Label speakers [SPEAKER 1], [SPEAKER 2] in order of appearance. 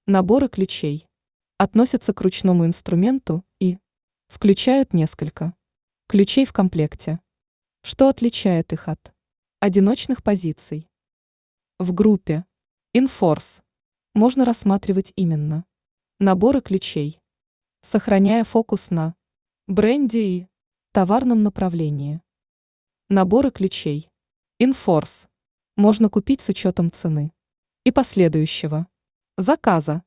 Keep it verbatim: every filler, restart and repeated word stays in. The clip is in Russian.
[SPEAKER 1] Наборы ключей относятся к ручному инструменту и включают несколько ключей в комплекте, что отличает их от одиночных позиций. В группе Inforce можно рассматривать именно наборы ключей, сохраняя фокус на бренде и товарном направлении. Наборы ключей Inforce можно купить с учетом цены и последующего заказа.